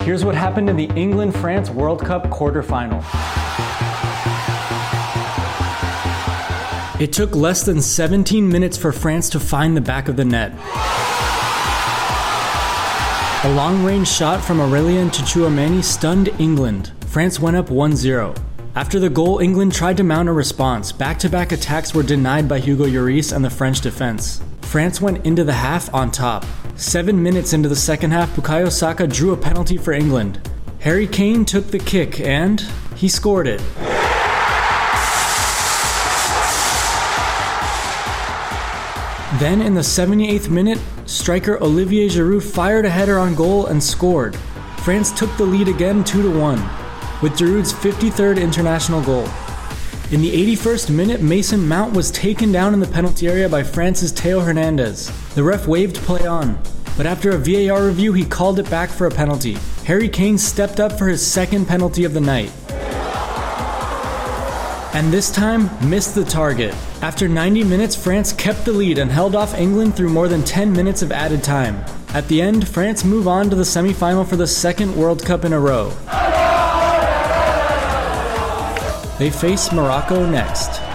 Here's what happened in the England-France World Cup quarterfinal. It took less than 17 minutes for France to find the back of the net. A long-range shot from Aurélien Tchouaméni stunned England. France went up 1-0. After the goal, England tried to mount a response. Back-to-back attacks were denied by Hugo Lloris and the French defense. France went into the half on top. 7 minutes into the second half, Bukayo Saka drew a penalty for England. Harry Kane took the kick and he scored it. Then in the 78th minute, striker Olivier Giroud fired a header on goal and scored. France took the lead again 2-1, with Giroud's 53rd international goal. In the 81st minute, Mason Mount was taken down in the penalty area by France's Theo Hernandez. The ref waved play on, but after a VAR review, he called it back for a penalty. Harry Kane stepped up for his second penalty of the night, and this time missed the target. After 90 minutes, France kept the lead and held off England through more than 10 minutes of added time. At the end, France move on to the semi-final for the second World Cup in a row. They face Morocco next.